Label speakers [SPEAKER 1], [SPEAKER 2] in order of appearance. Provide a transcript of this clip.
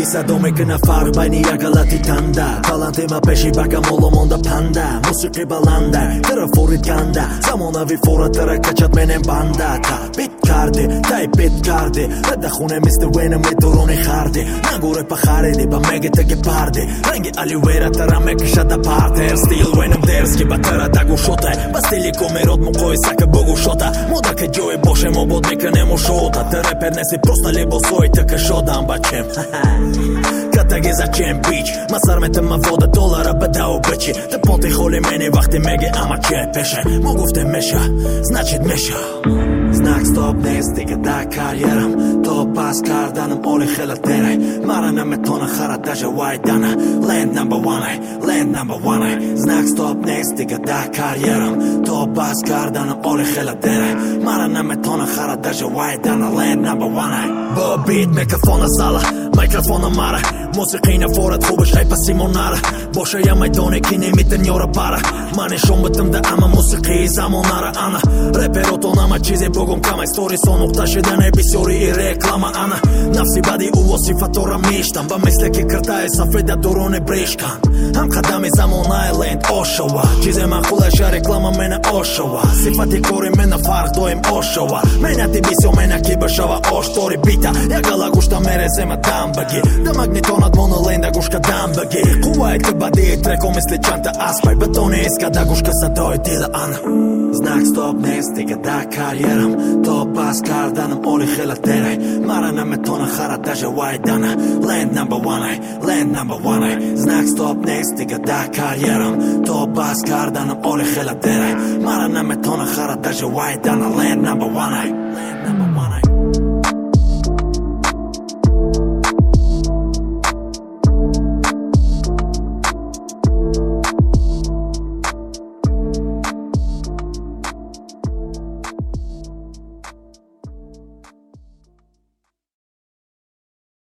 [SPEAKER 1] صدام که نفر بین یک غلطی تنده таланти ма пеши бака моломонда панда мусиқи баланда тира фурид ганда замонави фуратара качат менем банда табит карди тайпит карди рада хуне мистер вена медорони харди нагуре пахариди ба мегитаги парди ранги аливера тара мекишада партер стил венем дерзки ба тара дагушота ба стили комерот муқоисака богушота мода ки ҷои бошем обод мекунем ушота ты рэпер неси просто либосои така шодам бачем катаги зачем бич ма сар метам вода доллара бадау бачи ты понти холи мени вақти меги ама че пеше мо гуфтем меша значит меша знак стоп нест дига да карьерам то пас карданам оли хела тере мара наметона хара даже вайдана land number one знак стоп нест дига да карьерам то пас карданам оли хела тере мара наметона хара даже вайдана land number one бо бит микрофона зала микрофона мара موسیقی نفورت خوبش ای پسی مناره باشه یا میدونه که نمیتن یارا باره من نشون بدم ده اما موسیقی زماناره انا رپراتون اما چیزی بگم کم استوری سونوقتا شدن بسیاری ای реклама انا نفسی بدی او وصفتا را میشتم با مثل که کرتای سفید دوران بریشکن هم قدم زمانه لند آشوا چیز مخولش реклама منه آشوا صفتی کاری منه فرق دایم آشوا منه تی بیسیو منه کی بشوا آشتاری بیتا یا گلا گوشتا مرزه ما دم بگی دمگنیتون Моно ленда гушка дам баги Кувайт ка бади треко мисли чанта аспай Бетони иска да гушка са той дила ана Знак стоп не стига да карьерам То пас карданам оли хела тере Мара на метона хара даже вайдана Land number one Знак стоп не стига да карьерам То пас карданам оли хела тере Мара на метона хара даже вайдана Land number one